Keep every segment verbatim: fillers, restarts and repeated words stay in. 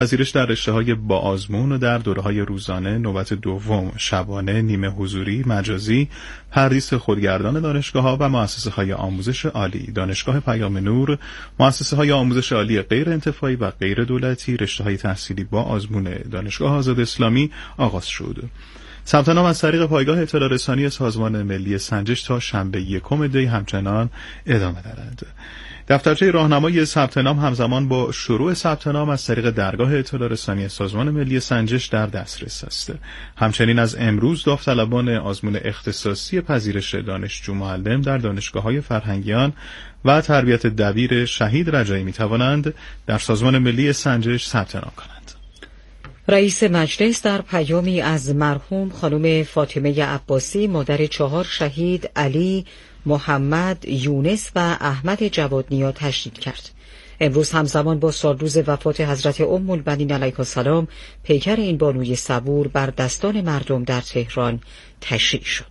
پذیرش در رشته‌های با آزمون و در دوره‌های روزانه، نوبت دوم شبانه، نیمه حضوری، مجازی، پردیس خودگردان دانشگاه‌ها و مؤسسه‌های آموزش عالی، دانشگاه پیام نور، مؤسسه‌های آموزش عالی غیر انتفاعی و غیر دولتی، رشته‌های تحصیلی با آزمون دانشگاه آزاد اسلامی آغاز شد. ثبت نام از طریق پایگاه اطلاع رسانی سازمان ملی سنجش تا شنبه یکم دی همچنان ادامه دارد. دفترچه راهنمای ثبت نام همزمان با شروع ثبت نام از طریق درگاه اطلاع رسانی سازمان ملی سنجش در دسترس است. همچنین از امروز داوطلبان آزمون اختصاصی پذیرش دانشجو معلم در دانشگاه‌های فرهنگیان و تربیت دبیر شهید رجایی می‌توانند در سازمان ملی سنجش ثبت نام کنند. رئیس مجلس در پیامی از مرحوم خانم فاطمه عباسی مادر چهار شهید علی، محمد، یونس و احمد جوادنیا تشدید کرد. امروز همزمان با سالروز وفات حضرت ام البنین علیها السلام پیکر این بانوی صبور بر دستان مردم در تهران تشییع شد.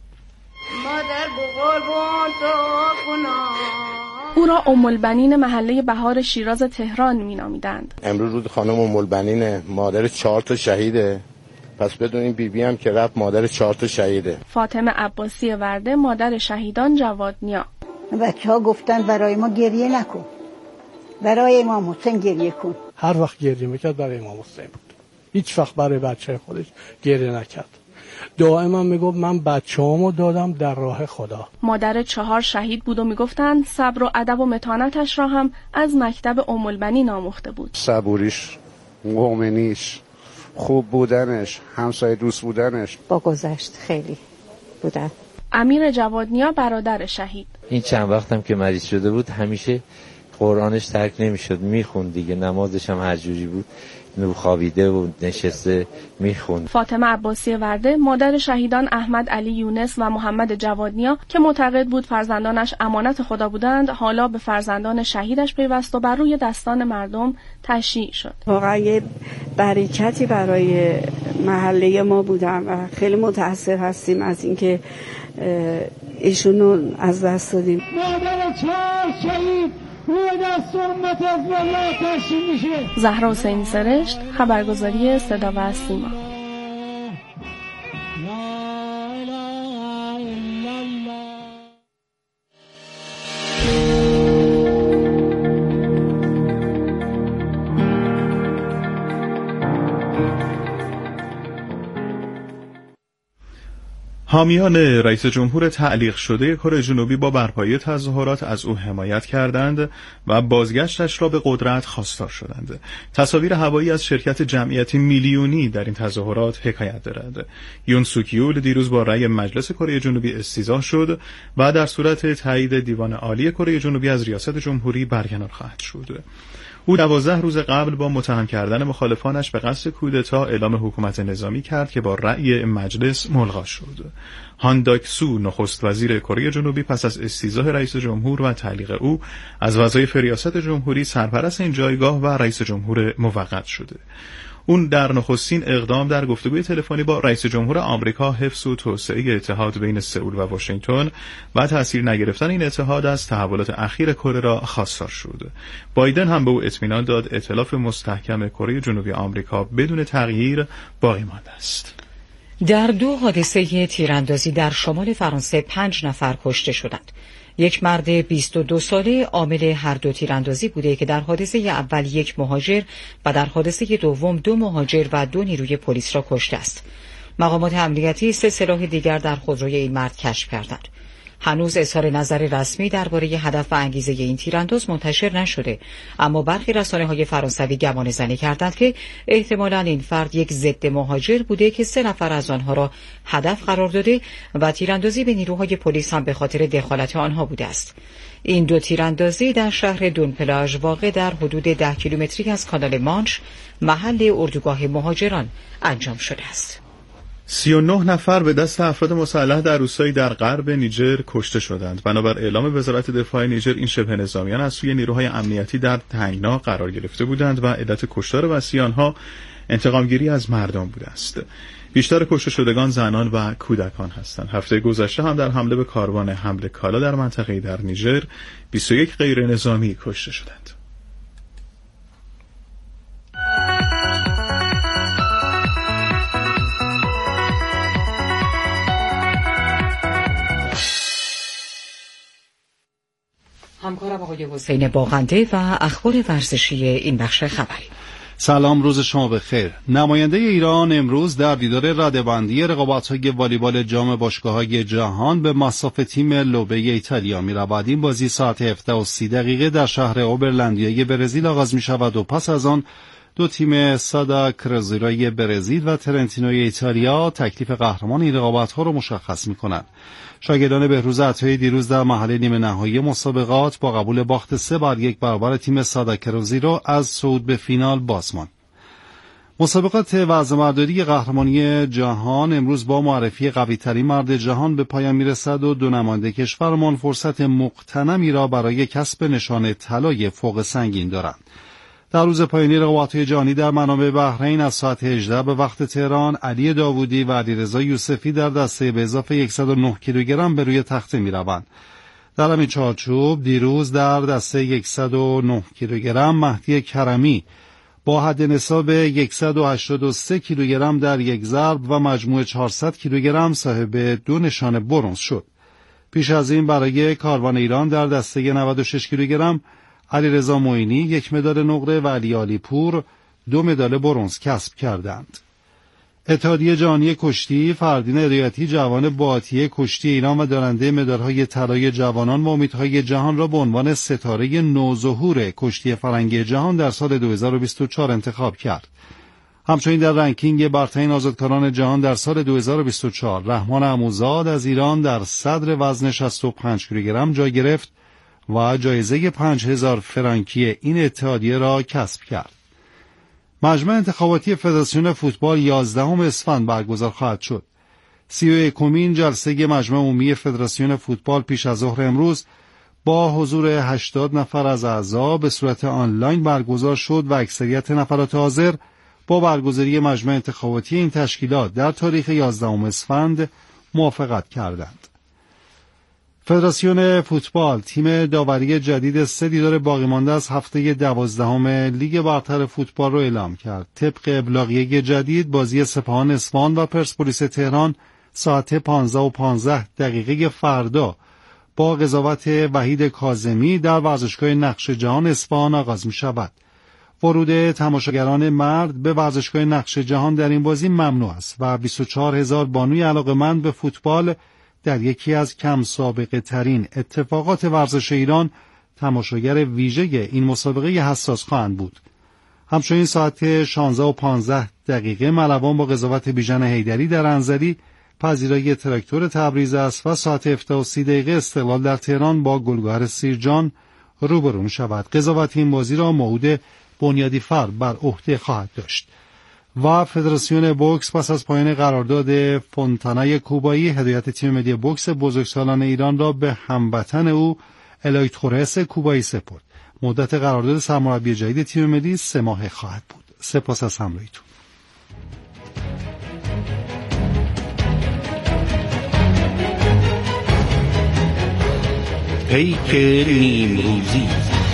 مادر بقربان تو او را ام البنین محله بهار شیراز تهران مینامیدند. امروز روز خانم ام البنین، مادر چهار تا شهیده، پس بدونین بی بی هم که رفت مادر چهار تا شهیده. فاطمه عباسی ورده مادر شهیدان جوادنیا. بچه ها گفتن برای ما گریه نکن، برای امام حسین گریه کن. هر وقت گریه میکرد برای امام حسین بود، هیچ وقت برای بچه خودش گریه نکرد. دائما میگفت من بچه‌هامو دادم در راه خدا. مادر چهار شهید بود و میگفتند صبر و ادب و متانتش را هم از مکتب ام البنین آموخته بود. صبوریش، مؤمنیش، خوب بودنش، همسایه دوست بودنش با گذشت خیلی بودن. امیر جوادنیا برادر شهید. این چند وقتم که مریض شده بود همیشه قرآنش ترک نمیشد، میخوند دیگه، نمازش هم هر جوری بود نو خوابیده و نشسته میخوند. فاطمه عباسی ورده مادر شهیدان احمد علی یونس و محمد جوادنیا که معتقد بود فرزندانش امانت خدا بودند، حالا به فرزندان شهیدش پیوست و بر روی دستان مردم تشییع شد. واقعا یه برکتی برای محله ما بودن و خیلی متأثر هستیم از اینکه ایشونو از دست دادیم. مادر چهار شهید زهرا حسینی سرشت، خبرگزاری صدا و سیما. حامیان رئیس جمهور تعلیق شده کره جنوبی با برپایی تظاهرات از او حمایت کردند و بازگشتش را به قدرت خواستار شدند. تصاویر هوایی از شرکت جمعیتی میلیونی در این تظاهرات حکایت دارد. یون سوک یول دیروز با رأی مجلس کره جنوبی استیضاح شد و در صورت تایید دیوان عالی کره جنوبی از ریاست جمهوری برکنار خواهد شد. او دوازده روز قبل با متهم کردن مخالفانش به قصد کودتا اعلام حکومت نظامی کرد که با رأی مجلس ملغا شد. هان داک سو نخست وزیر کره جنوبی پس از استیضاح رئیس جمهور و تعلیق او از وظایف ریاست جمهوری سرپرست این جایگاه و رئیس جمهور موقت شده. اون در نخستین اقدام در گفتگوی تلفنی با رئیس جمهور آمریکا حفظ و توسعه اتحاد بین سئول و واشنگتن و تأثیر نگرفتن این اتحاد از تحولات اخیر کره را خواستار شد. بایدن هم به او اطمینان داد ائتلاف مستحکم کره جنوبی آمریکا بدون تغییر باقی مانده است. در دو حادثه تیراندازی در شمال فرانسه پنج نفر کشته شدند. یک مرد بیست و دو ساله عامل هر دو تیراندازی بوده که در حادثه اول یک مهاجر و در حادثه دوم دو مهاجر و دو نیروی پلیس را کشته است. مقامات امنیتی سه سلاح دیگر در خودروی این مرد کشف کردند. هنوز اظهار نظر رسمی درباره هدف و انگیزه این تیرانداز منتشر نشده، اما برخی رسانه‌های فرانسوی گمانه‌زنی کردند که احتمالاً این فرد یک ضد مهاجر بوده که سه نفر از آنها را هدف قرار داده و تیراندازی به نیروهای پلیس هم به خاطر دخالت آنها بوده است. این دو تیراندازی در شهر دون پلاژ واقع در حدود ده کیلومتری از کانال مانش محل اردوگاه مهاجران انجام شده است. سی و نه نفر به دست افراد مسلح در روستایی در غرب نیجر کشته شدند. بنابر اعلام وزارت دفاع نیجر این شبه نظامیان از سوی نیروهای امنیتی در تنگنا قرار گرفته بودند و علت کشتار وسیع آنها انتقامگیری از مردم بوده است. بیشتر کشته شدگان زنان و کودکان هستند. هفته گذشته هم در حمله به کاروان حمل کالا در منطقه در نیجر بیست و یک غیر نظامی کشته شدند. همکارم آقای حسین باغنده و اخبار ورزشی این بخش خبری. سلام، روز شما بخیر. نماینده ایران امروز در دیدار رده‌بندی رقابت‌های والیبال جام باشگاه‌های جهان به مصاف تیم لوبه ایتالیا می‌رود. این بازی ساعت هفده و سی دقیقه در شهر اوبرلندیای برزیل آغاز می‌شود و پس از آن دو تیم سادا کروزیروی برزیل و ترنتینوی ایتالیا تکلیف قهرمان این رقابت‌ها را مشخص می‌کنند. شاگردان بهروز عطایی دیروز در مرحله نیمه نهایی مسابقات با قبول باخت سه بر یک برابر تیم سادا کروزیرو از صعود به فینال باز ماند. مسابقات وزنه‌برداری قهرمانی جهان امروز با معرفی قوی‌ترین مرد جهان به پایان میرسد و دو نماینده کشورمان فرصت مغتنمی را برای کسب نشان طلای فوق سنگین دارند. در روز پایانی رقابت‌های جهانی در منابع بحرین از ساعت هجده به وقت تهران علی داوودی و علیرضا یوسفی در دسته به اضافه صد و نه کیلوگرم به روی تخته می‌روند. در همین چارچوب دیروز در دسته صد و نه کیلوگرم مهدی کرمی با حد نصاب صد و هشتاد و سه کیلوگرم در یک ضرب و مجموع چهارصد کیلوگرم صاحب دو نشان برنز شد. پیش از این برای کاروان ایران در دسته نود و شش کیلوگرم علیرضا معینی یک مدال نقره و علی علیپور دو مدال برنز کسب کردند. اتحادیه جهانی کشتی فردین هدایتی جوان با عطیه کشتی ایران و دارنده مدال‌های طلای جوانان و امیدهای جهان را به عنوان ستاره نوظهور کشتی فرنگی جهان در سال دو هزار و بیست و چهار انتخاب کرد. همچنین در رنکینگ برترین آزادکاران جهان در سال دو هزار و بیست و چهار رحمان عموزاد از ایران در صدر وزن شصت و پنج کیلوگرم جای گرفت و جایزه پنج هزار فرانکی این اتحادیه را کسب کرد. مجمع انتخاباتی فدراسیون فوتبال یازدهم اسفند برگزار خواهد شد. سی و یکمین جلسه مجمع عمومی فدراسیون فوتبال پیش از ظهر امروز با حضور هشتاد نفر از اعضا به صورت آنلاین برگزار شد و اکثریت نفرات حاضر با برگزاری مجمع انتخاباتی این تشکیلات در تاریخ یازدهم اسفند موافقت کردند. فدراسیون فوتبال تیم داوری جدید سه دیدار باقی مانده از هفته دوازدهم لیگ برتر فوتبال را اعلام کرد. طبق ابلاغیه جدید بازی سپاهان اصفهان و پرسپولیس تهران ساعت پانزده و پانزده دقیقه فردا با قضاوت وحید کاظمی در ورزشگاه نقش جهان اصفهان آغاز می شود. ورود تماشاگران مرد به ورزشگاه نقش جهان در این بازی ممنوع است و بیست و چهار هزار بانوی علاقه‌مند به فوتبال در یکی از کم سابقه ترین اتفاقات ورزش ایران تماشاگر ویژه این مسابقه حساس خواهند بود. همچنین ساعت شانزده و پانزده دقیقه ملوان با قضاوت بیژن حیدری در انزلی پذیرای تراکتور تبریز است و ساعت هفده و سی دقیقه استقلال در تهران با گلگهر سیرجان روبرو می شود. قضاوت این بازی را موعود بنیادی فر بر عهده خواهد داشت. و فدراسیون بوکس پس از پایان قرارداد فونتانای کوبایی هدایت تیم ملی بوکس بزرگسالان ایران را به هموطن او الای تورس کوبایی سپرد. مدت قرارداد سرمربی جدید تیم ملی سه ماهه خواهد بود. سپاس از همراهیتون. پیک نیمروزی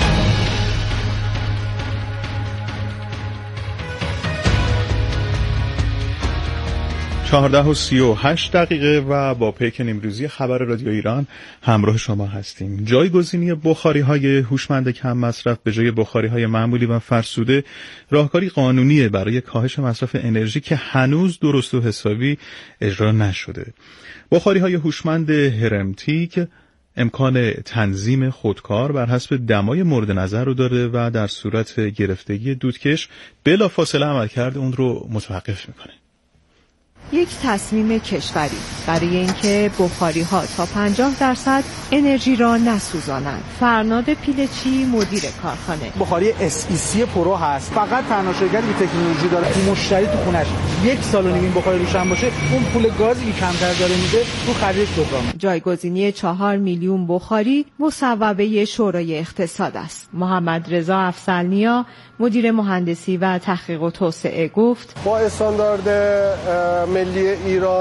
چهارده و سی و هشت دقیقه و با پیک نیمروزی خبر رادیو ایران همراه شما هستیم. جایگزینی بخاری‌های هوشمند کم مصرف به جای بخاری‌های معمولی و فرسوده راهکاری قانونیه برای کاهش مصرف انرژی که هنوز درست و حسابی اجرا نشده. بخاری‌های هوشمند هرمتیک امکان تنظیم خودکار بر حسب دمای مورد نظر رو داره و در صورت گرفتگی دودکش بلافاصله عملکرد اون رو متوقف میکنه. یک تصمیم کشوری برای اینکه بخاری‌ها تا پنجاه درصد انرژی را نسوزانند. فرناد پیلچی مدیر کارخانه. بخاری اس ای سی پرو هست. فقط تنها شرکتی که تکنولوژی داره مشتری تو خونش یک سال و نیم این بخاری روشن باشه اون پول گازی که کمتر داره میده تو خرید جبران. جایگزینی چهار میلیون بخاری مصوبه شورای اقتصاد است. محمد رضا افضل‌نیا مدیر مهندسی و تحقیق و توسعه گفت با استاندارد ملی ایران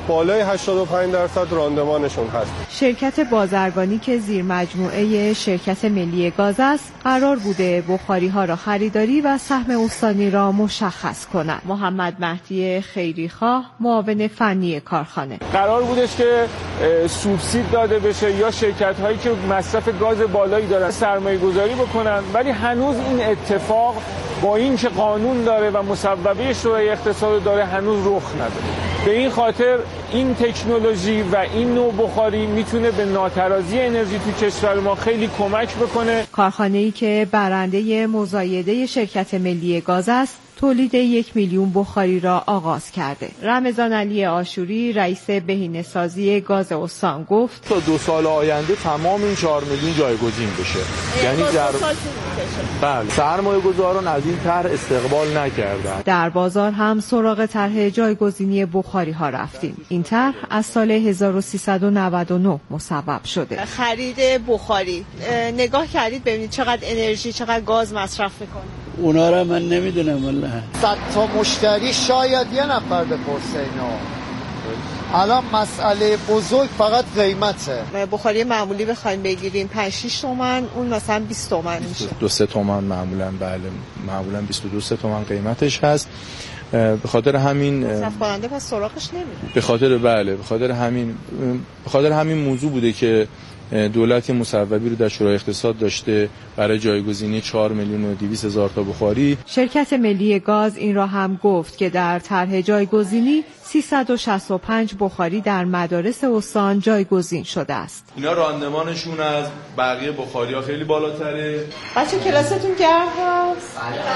بالای هشتاد و پنج درصد راندمانشون هست. شرکت بازرگانی که زیر مجموعه شرکت ملی گاز است قرار بوده بخاری‌ها را خریداری و سهم استانی را مشخص کند. محمد مهدی خیریخواه معاون فنی کارخانه: قرار بودش که سوبسید داده بشه یا شرکت‌هایی که مصرف گاز بالایی دارن سرمایه‌گذاری بکنن، ولی هنوز این اتفاق با این که قانون داره و مصوبه شورای اقتصاد داره هنوز رخ نداده. به این خاطر این تکنولوژی و این نوع بخاری میتونه به ناترازی انرژی تو کشور ما خیلی کمک بکنه. کارخانه‌ای که برنده مزایده شرکت ملی گاز است تولید یک میلیون بخاری را آغاز کرده. رمضان علی آشوری رئیس بهینه‌سازی گاز استان گفت تا دو سال آینده تمام این چهار میلیون جایگزین بشه. یعنی در بله سرمایه‌گذاران از این طرح استقبال نکردند. در بازار هم سراغ طرح جایگزینی بخاری ها رفتیم. این طرح از سال هزار و سیصد و نود و نه مصوب شده. خرید بخاری نگاه کردید ببینید چقدر انرژی چقدر گاز مصرف میکنه؟ اونا را من نمیدونم والله. صد تا مشتری شاید یه نفر بپرسه اینا. الان مسئله بزرگ فقط قیمته. بخاری معمولی بخوایم بگیریم پنج شش تومن، اون مثلا بیست تومن میشه. دو سه تومن معمولا بله معمولا بیست و دو سه تومن قیمتش هست. به خاطر همین مصرف کننده پس سراغش نمیره. به خاطر بله به خاطر همین به خاطر همین موضوع بوده که دولت مصوبی رو در شورای اقتصاد داشته برای جایگزینی چهار میلیون و دویست هزار تا بخاری. شرکت ملی گاز این را هم گفت که در طرح جایگزینی سیصد و شصت و پنج بخاری در مدارس استان جایگزین شده است. اینا راندمانشون از بقیه بخاری‌ها خیلی بالاتره. بچه کلاستون گرم هست؟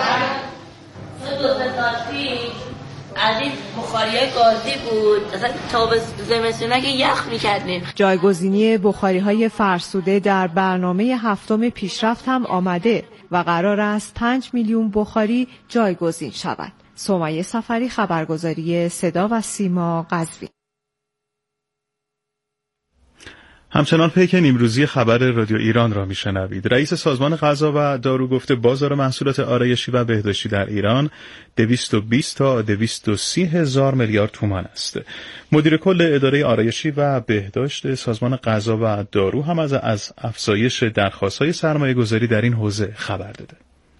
بله. دو سال پیش از این بخاری‌های گازی بود، مثلا تا زمستون که یخ می‌کردیم. جایگزینی بخاری‌های فرسوده در برنامه هفتم پیشرفت هم آمده و قرار است پنج میلیون بخاری جایگزین شود. سمیه سفری، خبرگزاری صدا و سیما، قزوین. همچنان پیک نیمروزی خبر رادیو ایران را میشنوید. رئیس سازمان غذا و دارو گفته بازار محصولات آرایشی و بهداشتی در ایران دویست و بیست تا دویست و سی هزار میلیارد تومان است. مدیر کل اداره آرایشی و بهداشت سازمان غذا و دارو هم از از افزایش درخواست‌های سرمایه‌گذاری در این حوزه خبر داده.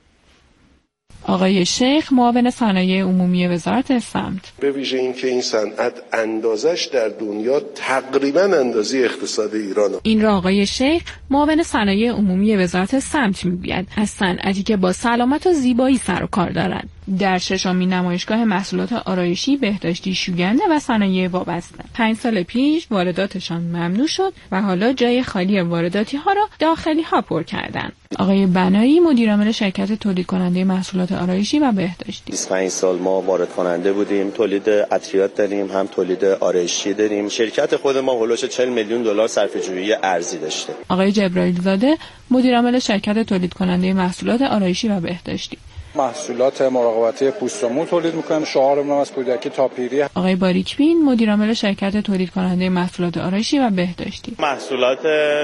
آقای شیخ معاون صنایع عمومی وزارت سمت: به ویژه اینکه این صنعت اندازش در دنیا تقریبا اندازه اقتصاد ایرانه. این را آقای شیخ معاون صنایع عمومی وزارت سمت میگوید از صنعتی که با سلامت و زیبایی سر و کار دارد. در ششمین نمایشگاه محصولات آرایشی، بهداشتی، شوینده و صنایع وابسته پنج سال پیش وارداتشان ممنوع شد و حالا جای خالی وارداتی ها را داخلی ها پر کردند. آقای بنایی مدیرعامل شرکت تولید کننده محصولات آرایشی و بهداشتی: بیست و پنج سال ما وارد کننده بودیم، تولید عطریات داریم، هم تولید آرایشی داریم. شرکت خود ما هولوش چهل میلیون دلار صرفه‌جویی ارزی داشته. آقای جبرائیل زاده مدیرعامل شرکت تولید کننده محصولات آرایشی و بهداشتی: محصولات مراقبتی پوست و مو تولید می‌کنیم. شعارمون از کودکی تا پیری. آقای باریکبین مدیرعامل شرکت تولید کننده محصولات آرایشی و بهداشتی: محصولات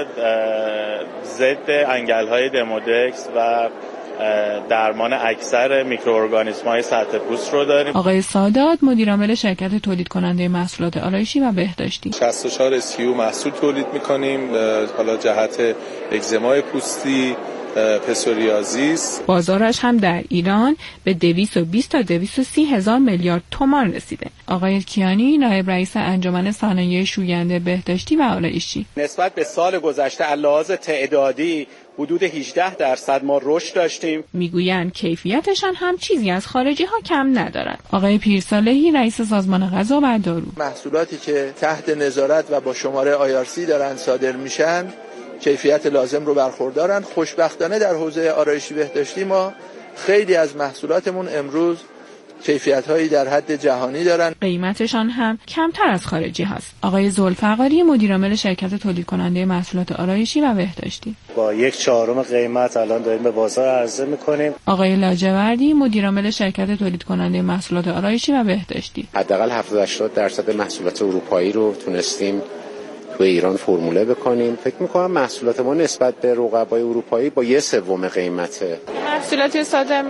ضد انگل‌های دمودکس و درمان اکثر میکروارگانیسم‌های سطح پوست رو داریم. آقای سادات مدیرعامل شرکت تولید کننده محصولات آرایشی و بهداشتی: شصت و چهار اسکیو محصول تولید می‌کنیم، حالا جهت اگزمای پوستی، پسوریازیس. بازارش هم در ایران به دویست و بیست تا دویست و سی هزار میلیارد تومان رسیده. آقای کیانی نایب رئیس انجمن صنایع شوینده، بهداشتی و آرایشی: نسبت به سال گذشته علاوه تعدادی حدود هجده درصد ما رشد داشتیم. میگویند کیفیتشان هم چیزی از خارجی ها کم ندارد. آقای پیرصالحی رئیس سازمان غذا و دارو: محصولاتی که تحت نظارت و با شماره آی آر سی دارن صادر میشن کیفیت لازم رو برخوردارن. خوشبختانه در حوزه آرایشی بهداشتی ما خیلی از محصولاتمون امروز کیفیت‌هایی در حد جهانی دارن. قیمتشان هم کمتر از خارجی هست. آقای ذوالفقاری مدیرعامل شرکت تولید کننده محصولات آرایشی و بهداشتی: با یک چهارم قیمت الان داریم به بازار عرضه می‌کنیم. آقای لاجوردی مدیرعامل شرکت تولید کننده محصولات آرایشی و بهداشتی: حداقل هفتاد هشتاد درصد محصولات اروپایی رو تونستیم تو ایران فرموله بکنیم. فکر می‌کنم محصولات ما نسبت به رقبای اروپایی با یه سوم قیمته. محصولاتی صادر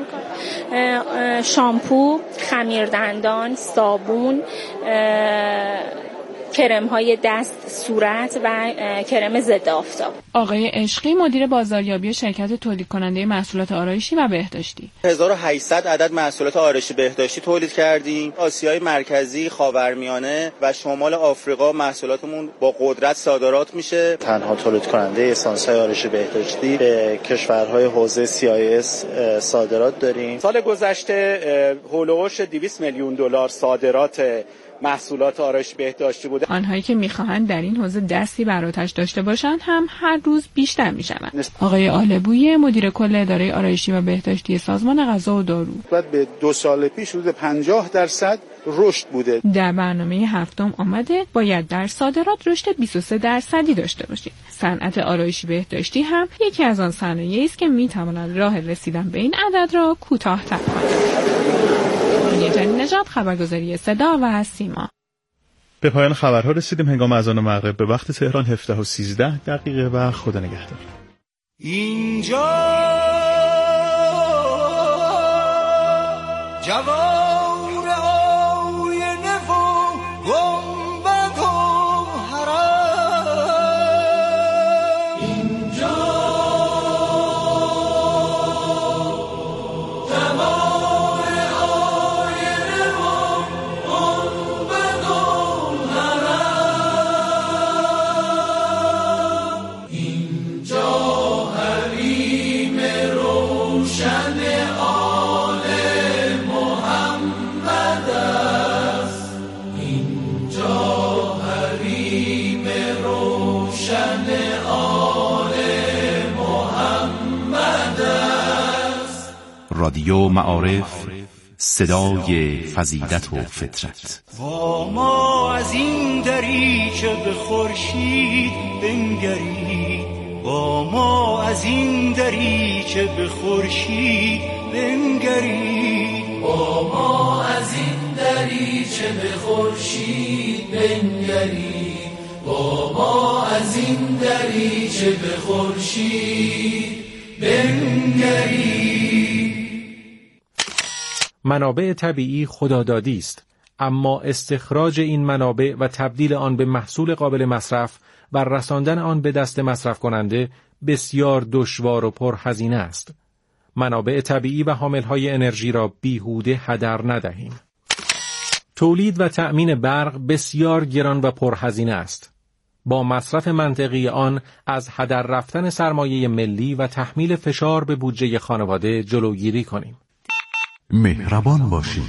می‌کنیم: شامپو، خمیردندان، صابون، کرم های دست، صورت و کرم ضد آفتاب. آقای عشقی مدیر بازاریابی شرکت تولید کننده محصولات آرایشی و بهداشتی: هزار و هشتصد عدد محصولات آرایشی بهداشتی تولید کردیم. آسیای مرکزی، خاورمیانه و شمال آفریقا محصولاتمون با قدرت صادرات میشه. تنها تولید کننده اسانس‌های آرایشی بهداشتی به کشورهای حوزه سی آی اس صادرات داریم. سال گذشته هولوش دویست میلیون دلار صادرات محصولات آرایشی بهداشتی بوده. آنهایی که میخواهند در این حوزه دستی بر آتش داشته باشند هم هر روز بیشتر میشوند. آقای آلبویی مدیر کل اداره آرایشی و بهداشتی سازمان غذا و دارو: بعد به دو سال پیش حدود پنجاه درصد رشد بوده. در برنامه هفتم آمده باید در صادرات رشد بیست و سه درصدی داشته باشیم. صنعت آرایشی بهداشتی هم یکی از آن صنایعی است که میتواند راه رسیدن به این عدد را کوتاه‌تر کند. جنین نژاد، خبرگزاری صدا و سیما. به پایان خبرها رسیدیم. هنگام اذان مغرب به وقت تهران هفده و سیزده دقیقه و خدا نگهدار. اینجا جوار آینه و گنبد و حرم، اینجا جوار آینه و گنبد و حرم، اینجا حریم روشن رادیو معارف، صدای فضیلت و فطرت. با ما از این دریچه به خورشید بنگرید، با ما از این دریچه به خورشید بنگرید، با ما از این دریچه به خورشید بنگرید، با ما از این دریچه به خورشید بنگرید. منابع طبیعی خدادادی است، اما استخراج این منابع و تبدیل آن به محصول قابل مصرف و رساندن آن به دست مصرف کننده بسیار دشوار و پرهزینه است. منابع طبیعی و حاملهای انرژی را بیهوده هدر ندهیم. تولید و تأمین برق بسیار گران و پرهزینه است. با مصرف منطقی آن از هدر رفتن سرمایه ملی و تحمیل فشار به بودجه خانواده جلوگیری کنیم. مهربان باشید.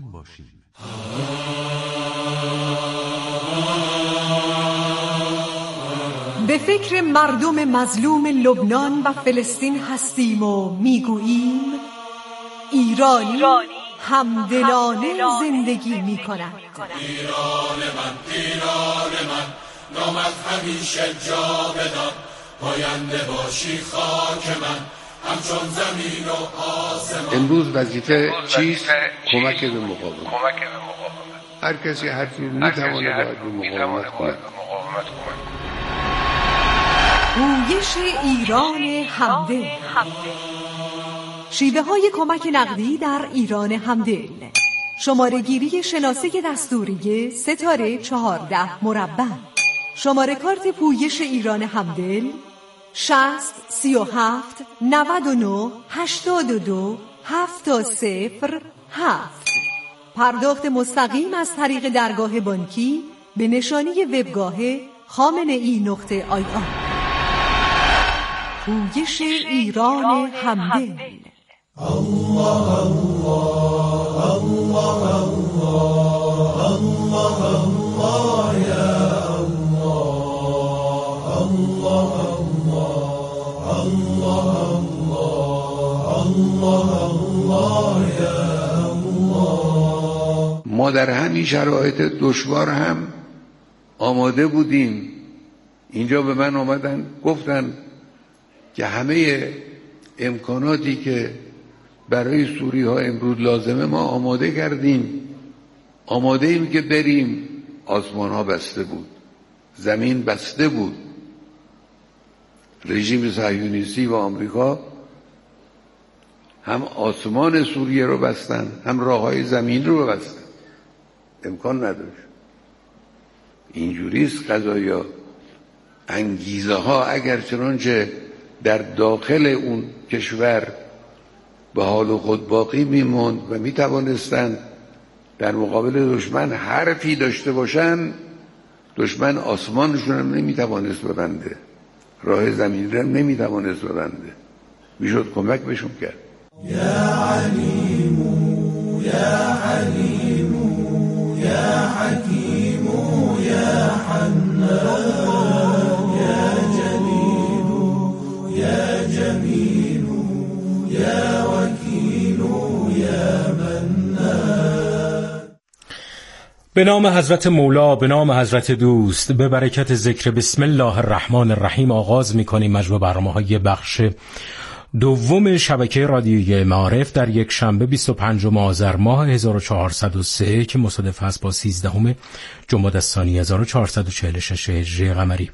به فکر مردم مظلوم لبنان و فلسطین هستیم و میگوییم ایرانی همدلانه زندگی می کند. ایران من، ایران من، نامت همیشه جاودان، پاینده باشی خاک من، همچون زمین و آسمان. امروز وظیفه چیست؟ کمک به مقاومت. هر کسی هر چیزی میتواند باید به مقاومت کند. گویش ایران همدل، شیوه های کمک نقدی در ایران همدل. شماره گیری شناسه دستوری ستاره چهارده مربع. شماره کارت پویش ایران همدل شصت سی و هفت نود و نه هشتاد و دو هفت صفر هفت. پرداخت مستقیم از طریق درگاه بانکی به نشانی وبگاه خامنه‌ای نقطه آی آر. پویش ایران همدل. الله الله الله الله الله یا الله الله الله الله الله یا الله. ما در همین شرایط دشوار هم آماده بودیم. اینجا به من آمدن گفتن که همه امکاناتی که برای سوری ها امروز لازمه ما آماده کردیم، آماده ایم که بریم. آسمان ها بسته بود، زمین بسته بود. رژیم صهیونیستی و آمریکا هم آسمان سوریه رو بستن، هم راه های زمین رو بستن. امکان نداشت. اینجوریست قضایا. انگیزه ها اگر چنانچه در داخل اون کشور به حال خود باقی میموند و میتوانستند در مقابل دشمن حرفی داشته باشن، دشمن آسمانشون هم نمیتوانست ببنده، راه زمینی هم نمیتوانست ببنده، میشد کمک بهشون کرد. یا علیم یا حلیم یا حکیم یا حنان یا جلیل یا جمیل یا وکیل یا منان. به نام حضرت مولا، به نام حضرت دوست، به برکت ذکر بسم الله الرحمن الرحیم آغاز می‌کنیم مجموع برنامه‌های بخش دوم شبکه رادیویی معارف در یک شنبه بیست و پنجم آذر ماه هزار و چهارصد و سه که مصادف است با سیزدهم جمادی الثانی هزار و چهارصد و چهل و شش هجری قمری.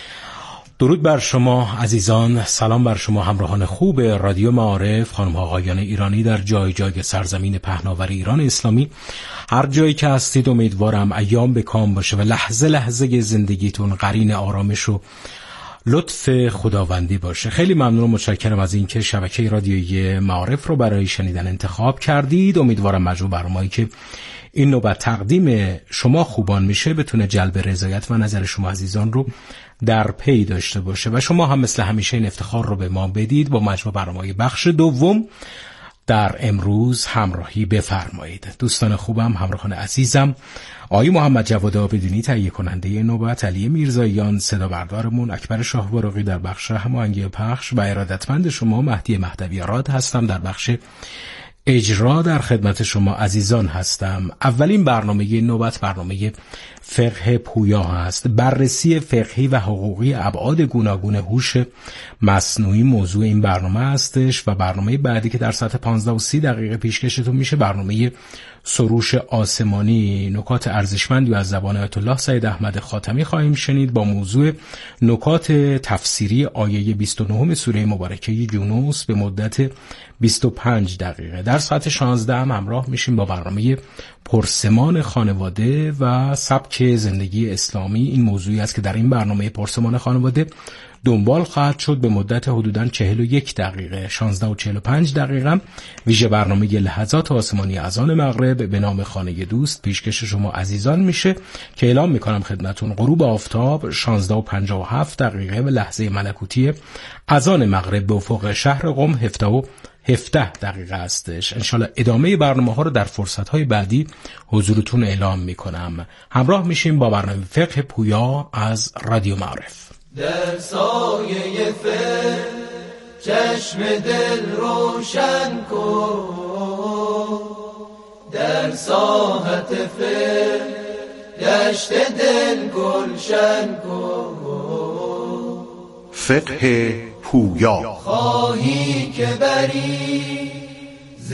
درود بر شما عزیزان، سلام بر شما همراهان خوب رادیو معارف، خانم ها آقایان ایرانی در جای جای سرزمین پهناور ایران اسلامی، هر جایی که هستید امیدوارم ایام به کام باشه و لحظه لحظه زندگیتون قرین آرامش و لطف خداوندی باشه. خیلی ممنون و متشکرم از اینکه شبکه رادیویی معارف رو برای شنیدن انتخاب کردید. امیدوارم مجموع برنامه‌ای که این نوبت تقدیم شما خوبان میشه بتونه جلب رضایت و نظر شما عزیزان رو در پی داشته باشه و شما هم مثل همیشه این افتخار رو به ما بدید. با مجموع برنامه‌های بخش دوم در امروز همراهی بفرمایید. دوستان خوبم، همراهان عزیزم، آقای محمد جواد آبدینی تهیه کننده این نوبت، علی میرزاییان صدا بردارمون، اکبر شاه باروقی در بخش هماهنگی پخش و ارادتمند شما مهدی مهدوی آراد هستم در بخش اجرا. در خدمت شما عزیزان هستم. اولین برنامه این نوبت برنامه فقه پویا هست. بررسی فقهی و حقوقی ابعاد گوناگون هوش مصنوعی موضوع این برنامه هستش و برنامه بعدی که در ساعت پانزده و سی دقیقه پیشکشتون میشه برنامه سروش آسمانی، نکات ارزشمندی از زبان آیت الله سید احمد خاتمی خواهیم شنید با موضوع نکات تفسیری آیه بیست و نه سوره مبارکه یونس به مدت بیست و پنج دقیقه. در ساعت شانزده هم همراه میشیم با برنامه پرسمان خانواده و سبک زندگی اسلامی. این موضوعی است که در این برنامه پرسمان خانواده دنبال خواهد شد به مدت حدوداً چهل و یک دقیقه. شانزده و چهل و پنج دقیقه ویژه برنامه لحظات آسمانی اذان مغرب به نام خانه دوست پیشکش شما عزیزان میشه که اعلام میکنم خدمتون غروب آفتاب شانزده و پنجاه و هفت دقیقه و لحظه ملکوتی اذان مغرب به افق شهر قم هفده و هفده دقیقه هستش. انشالله ادامه برنامه ها رو در فرصت های بعدی حضورتون اعلام میکنم. همراه میشیم با برنامه فقه پویا از رادیو معارف. در سایه فقه چشم دل روشن کن، در ساحت فقه دشت دل گلشن کن. فقه پویا خواهی که بری ز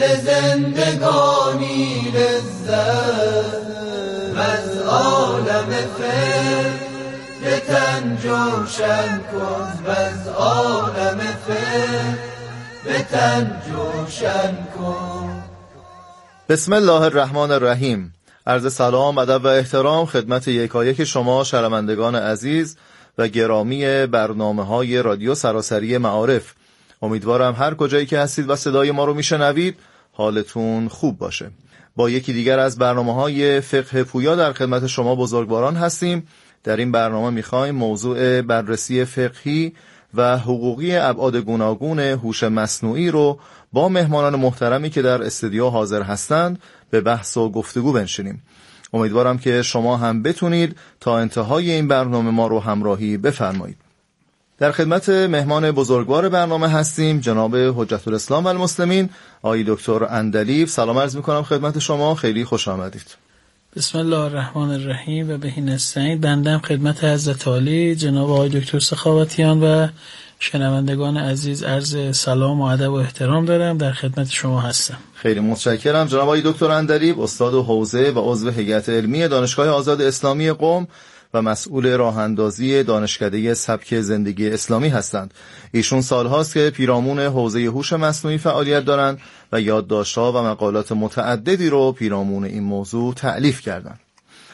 زندگانی لذت و از عالم فقه به تن جوشن کن، و از عالم فقه به تن جوشن کن. بسم الله الرحمن الرحیم. عرض سلام، ادب و احترام خدمت یکایک شما شنوندگان عزیز و گرامی برنامه‌های رادیو سراسری معارف. امیدوارم هر کجایی که هستید و صدای ما رو میشنوید حالتون خوب باشه. با یکی دیگر از برنامه‌های فقه پویا در خدمت شما بزرگواران هستیم. در این برنامه می‌خوایم موضوع بررسی فقهی و حقوقی ابعاد گوناگون هوش مصنوعی رو با مهمانان محترمی که در استودیو حاضر هستند به بحث و گفتگو بنشینیم. امیدوارم که شما هم بتونید تا انتهای این برنامه ما رو همراهی بفرمایید. در خدمت مهمان بزرگوار برنامه هستیم جناب حجت الاسلام و المسلمین آقای دکتر اندلیب. سلام عرض می‌کنم خدمت شما، خیلی خوش آمدید. بسم الله الرحمن الرحیم و بهی نستعین. بنده خدمت حضرت عالی جناب آقای دکتر سخاوتیان و شنوندگان عزیز عرض سلام و ادب و احترام دارم، در خدمت شما هستم. خیلی متشکرم جناب آقای دکتر اندلیب، استاد حوزه و عضو هیئت علمی دانشگاه آزاد اسلامی قم و مسئول راهاندازی دانشکده سبک زندگی اسلامی هستند. ایشون سالهاست که پیرامون حوزه هوش مصنوعی فعالیت دارند و یادداشت‌ها و مقالات متعددی رو پیرامون این موضوع تألیف کردند.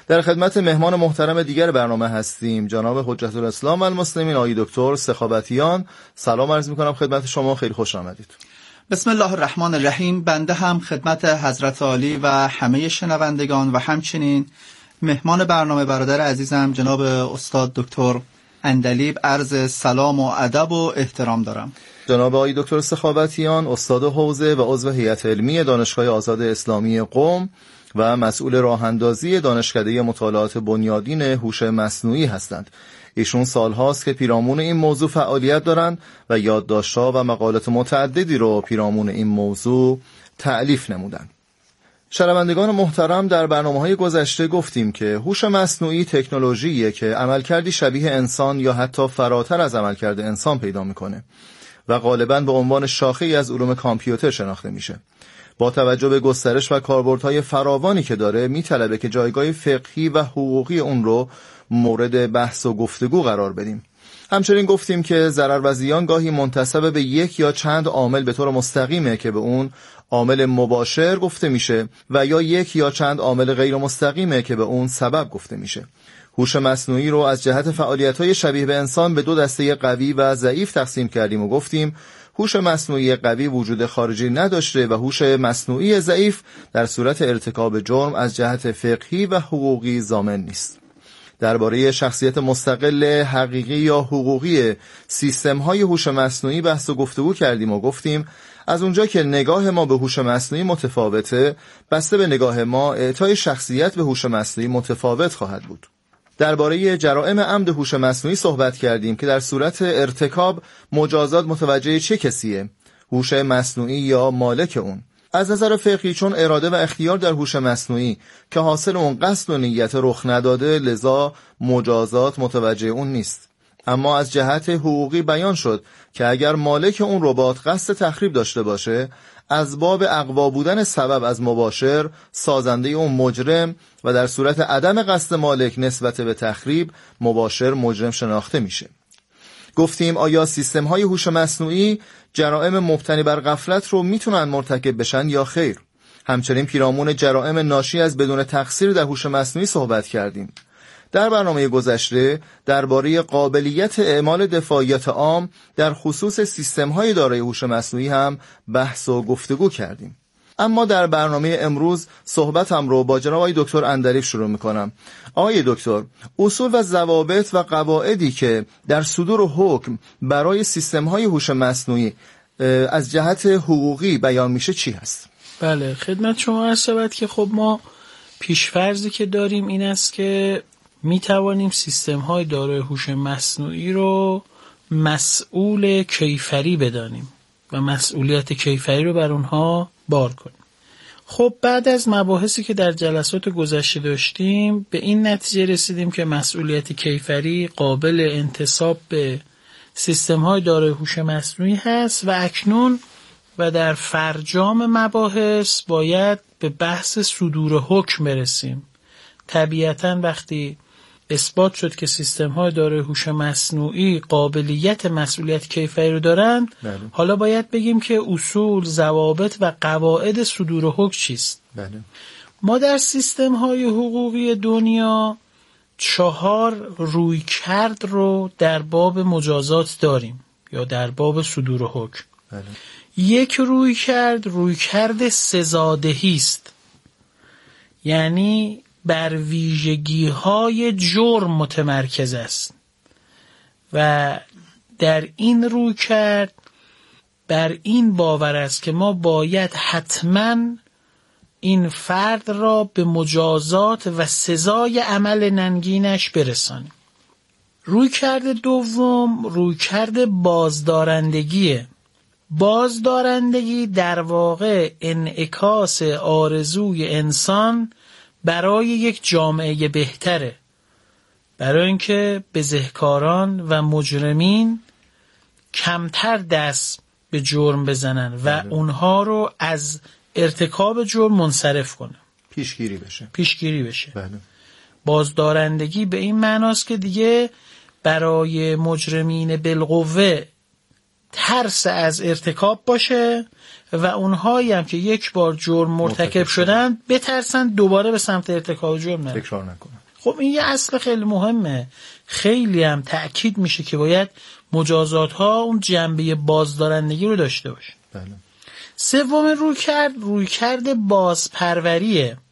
در خدمت مهمان محترم دیگر برنامه هستیم، جناب حجت الاسلام و المسلمین آقای دکتر سخاوتیان. سلام عرض می‌کنم خدمت شما، خیلی خوش آمدید. بسم الله الرحمن الرحیم. بنده هم خدمت حضرت عالی و همه شنوندگان و همچنین مهمان برنامه برادر عزیزم جناب استاد دکتر اندلیب عرض سلام و ادب و احترام دارم. جناب آقای دکتر سخاوتیان استاد حوزه و عضو هیئت علمی دانشگاه آزاد اسلامی قم و مسئول راهاندازی دانشکده مطالعات بنیادین هوش مصنوعی هستند. ایشون سالهاست که پیرامون این موضوع فعالیت دارند و یادداشت‌ها و مقالات متعددی رو پیرامون این موضوع تألیف نمودند. شنوندگان محترم، در برنامه‌های گذشته گفتیم که هوش مصنوعی تکنولوژیه که عملکردی شبیه انسان یا حتی فراتر از عملکرد انسان پیدا میکنه و غالباً به عنوان شاخه‌ای از علوم کامپیوتر شناخته میشه. با توجه به گسترش و کاربردهای فراوانی که داره، میطلبه که جایگاه فقهی و حقوقی اون رو مورد بحث و گفتگو قرار بدیم. همچنین گفتیم که ضرر و زیان گاهی منتسب به یک یا چند عامل به طور مستقیمه که به اون عامل مباشر گفته میشه و یا یک یا چند عامل غیر مستقیمه که به اون سبب گفته میشه. هوش مصنوعی رو از جهت فعالیت‌های شبیه به انسان به دو دسته قوی و ضعیف تقسیم کردیم و گفتیم هوش مصنوعی قوی وجود خارجی نداشته و هوش مصنوعی ضعیف در صورت ارتکاب جرم از جهت فقهی و حقوقی ضامن نیست. درباره شخصیت مستقل حقیقی یا حقوقی سیستم‌های هوش مصنوعی بحث و گفتگو کردیم و گفتیم از اونجا که نگاه ما به هوش مصنوعی متفاوته، بسته به نگاه ما اعطای شخصیت به هوش مصنوعی متفاوت خواهد بود. درباره جرائم عمد هوش مصنوعی صحبت کردیم که در صورت ارتکاب مجازات متوجه چه کسیه؟ هوش مصنوعی یا مالک اون؟ از نظر فقهی چون اراده و اختیار در هوش مصنوعی که حاصل اون قصد و نیت رخ نداده، لذا مجازات متوجه اون نیست. اما از جهت حقوقی بیان شد که اگر مالک اون ربات قصد تخریب داشته باشه، از باب اقوا بودن سبب از مباشر، سازنده اون مجرم و در صورت عدم قصد مالک نسبت به تخریب، مباشر مجرم شناخته میشه. گفتیم آیا سیستم های هوش مصنوعی جرائم مبتنی بر غفلت رو میتونن مرتکب بشن یا خیر؟ همچنین پیرامون جرائم ناشی از بدون تقصیر در هوش مصنوعی صحبت کردیم. در برنامه گذشته درباره قابلیت اعمال دفاعیات عام در خصوص سیستم های دارای هوش مصنوعی هم بحث و گفتگو کردیم. اما در برنامه امروز صحبتم رو با جناب آقای دکتر اندلیب شروع میکنم. آقای دکتر، اصول و ضوابط و قواعدی که در صدور حکم برای سیستم های هوش مصنوعی از جهت حقوقی بیان میشه چی هست؟ بله، خدمت شما عرض شود که خب ما پیشفرضی که داریم این است که می توانیم سیستم های دارای هوش مصنوعی رو مسئول کیفری بدانیم و مسئولیت کیفری رو بر اونها بار کنیم. خب بعد از مباحثی که در جلسات گذشته داشتیم به این نتیجه رسیدیم که مسئولیت کیفری قابل انتساب به سیستم های دارای هوش مصنوعی هست و اکنون و در فرجام مباحث باید به بحث صدور حکم برسیم. طبیعتاً وقتی اثبات شد که سیستم های دارای هوش مصنوعی قابلیت مسئولیت کیفری رو دارند، بله. حالا باید بگیم که اصول، ضوابط و قواعد صدور حکم چیست. بله. ما در سیستم های حقوقی دنیا چهار رویکرد رو در باب مجازات داریم یا در باب صدور حکم. بله. یک رویکرد رویکرد سزادهی است، یعنی بر ویژگی های جرم متمرکز است و در این رویکرد بر این باور است که ما باید حتما این فرد را به مجازات و سزای عمل ننگینش برسانیم. رویکرد دوم رویکرد بازدارندگیه. بازدارندگی در واقع انعکاس آرزوی انسان برای یک جامعه بهتره، برای اینکه بزهکاران و مجرمین کمتر دست به جرم بزنن و بله. اونها رو از ارتکاب جرم منصرف کنن، پیشگیری بشه پیشگیری بشه بله. بازدارندگی به این معناست که دیگه برای مجرمین بالقوه ترس از ارتکاب باشه و اونهایی هم که یک بار جرم مرتکب شدن بترسن دوباره به سمت ارتکاب جرم نرن، تکرار نکنن. خب این یه اصل خیلی مهمه. خیلی هم تأکید میشه که باید مجازات ها اون جنبه بازدارندگی رو داشته باشه. بله. سوم روی کرد روی کرد بازپروریه.